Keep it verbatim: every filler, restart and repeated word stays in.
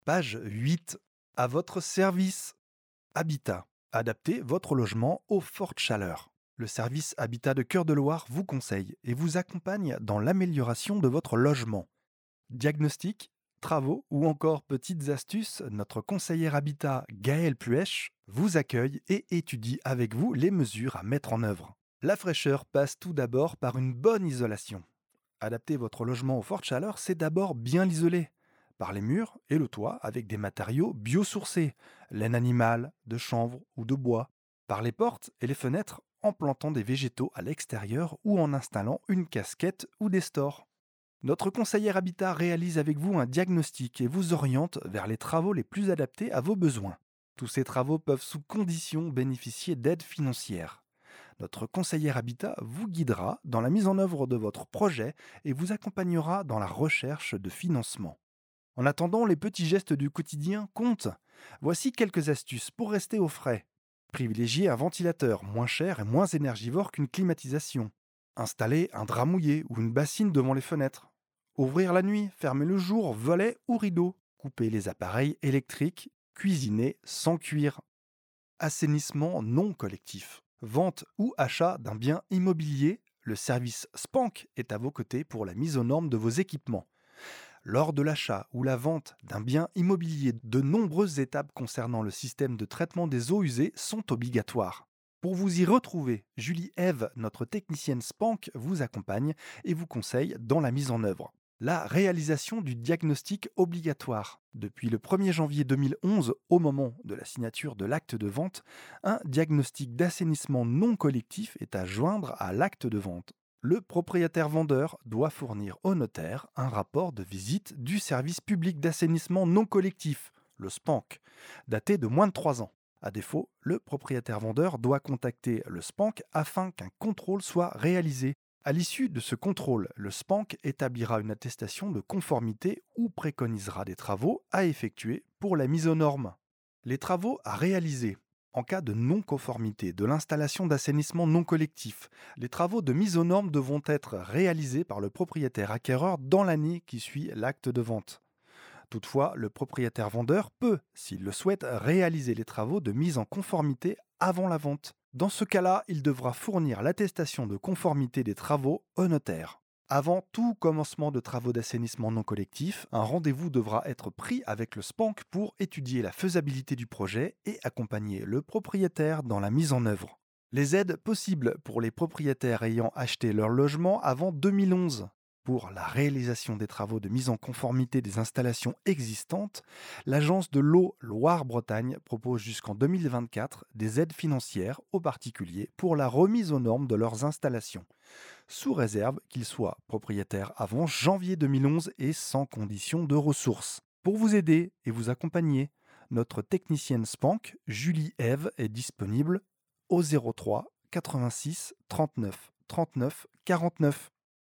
Page huit. À votre service. Habitat. Adaptez votre logement aux fortes chaleurs. Le service Habitat de Cœur de Loire vous conseille et vous accompagne dans l'amélioration de votre logement. Diagnostic, travaux ou encore petites astuces, notre conseillère Habitat Gaëlle Puech vous accueille et étudie avec vous les mesures à mettre en œuvre. La fraîcheur passe tout d'abord par une bonne isolation. Adapter votre logement aux fortes chaleurs, c'est d'abord bien l'isoler. Par les murs et le toit avec des matériaux biosourcés, laine animale, de chanvre ou de bois. Par les portes et les fenêtres en plantant des végétaux à l'extérieur ou en installant une casquette ou des stores. Notre conseillère Habitat réalise avec vous un diagnostic et vous oriente vers les travaux les plus adaptés à vos besoins. Tous ces travaux peuvent sous condition bénéficier d'aides financières. Notre conseillère Habitat vous guidera dans la mise en œuvre de votre projet et vous accompagnera dans la recherche de financement. En attendant, les petits gestes du quotidien comptent. Voici quelques astuces pour rester au frais. Privilégiez un ventilateur moins cher et moins énergivore qu'une climatisation. Installez un drap mouillé ou une bassine devant les fenêtres. Ouvrir la nuit, fermer le jour, volets ou rideaux. Coupez les appareils électriques. Cuisiner sans cuire. Assainissement non collectif. Vente ou achat d'un bien immobilier, le service Spank est à vos côtés pour la mise aux normes de vos équipements. Lors de l'achat ou la vente d'un bien immobilier, de nombreuses étapes concernant le système de traitement des eaux usées sont obligatoires. Pour vous y retrouver, Julie Eve, notre technicienne Spank, vous accompagne et vous conseille dans la mise en œuvre. La réalisation du diagnostic obligatoire. Depuis le premier janvier deux mille onze, au moment de la signature de l'acte de vente, un diagnostic d'assainissement non collectif est à joindre à l'acte de vente. Le propriétaire vendeur doit fournir au notaire un rapport de visite du service public d'assainissement non collectif, le Spank, daté de moins de trois ans. À défaut, le propriétaire vendeur doit contacter le Spank afin qu'un contrôle soit réalisé. À l'issue de ce contrôle, le Spank établira une attestation de conformité ou préconisera des travaux à effectuer pour la mise aux normes. Les travaux à réaliser. En cas de non-conformité de l'installation d'assainissement non collectif, les travaux de mise aux normes devront être réalisés par le propriétaire acquéreur dans l'année qui suit l'acte de vente. Toutefois, le propriétaire vendeur peut, s'il le souhaite, réaliser les travaux de mise en conformité avant la vente. Dans ce cas-là, il devra fournir l'attestation de conformité des travaux au notaire. Avant tout commencement de travaux d'assainissement non collectif, un rendez-vous devra être pris avec le Spank pour étudier la faisabilité du projet et accompagner le propriétaire dans la mise en œuvre. Les aides possibles pour les propriétaires ayant acheté leur logement avant deux mille onze. Pour la réalisation des travaux de mise en conformité des installations existantes, l'Agence de l'eau Loire-Bretagne propose jusqu'en deux mille vingt-quatre des aides financières aux particuliers pour la remise aux normes de leurs installations, sous réserve qu'ils soient propriétaires avant janvier deux mille onze et sans condition de ressources. Pour vous aider et vous accompagner, notre technicienne Spank, Julie Eve, est disponible au zéro trois quatre-vingt-six trente-neuf trente-neuf quarante-neuf.